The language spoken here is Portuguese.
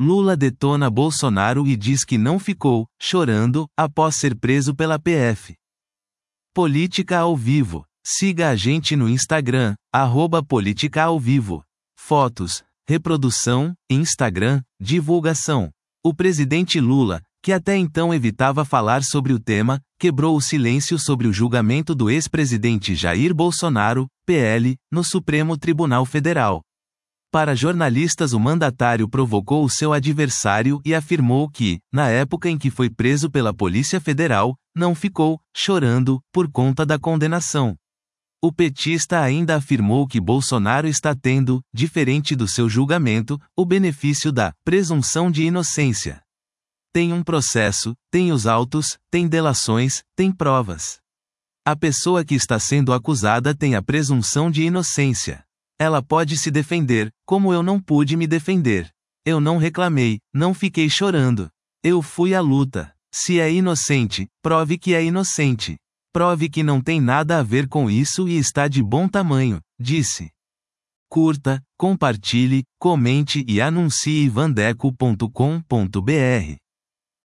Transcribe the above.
Lula detona Bolsonaro e diz que não ficou chorando após ser preso pela PF. Política ao vivo. Siga a gente no Instagram, @politicaauvivo. Fotos, reprodução, Instagram, divulgação. O presidente Lula, que até então evitava falar sobre o tema, quebrou o silêncio sobre o julgamento do ex-presidente Jair Bolsonaro, PL, no Supremo Tribunal Federal. Para jornalistas, o mandatário provocou o seu adversário e afirmou que, na época em que foi preso pela Polícia Federal, não ficou chorando por conta da condenação. O petista ainda afirmou que Bolsonaro está tendo, diferente do seu julgamento, o benefício da presunção de inocência. Tem um processo, tem os autos, tem delações, tem provas. A pessoa que está sendo acusada tem a presunção de inocência. Ela pode se defender, como eu não pude me defender. Eu não reclamei, não fiquei chorando. Eu fui à luta. Se é inocente, prove que é inocente. Prove que não tem nada a ver com isso e está de bom tamanho, disse. Curta, compartilhe, comente e anuncie vandeco.com.br.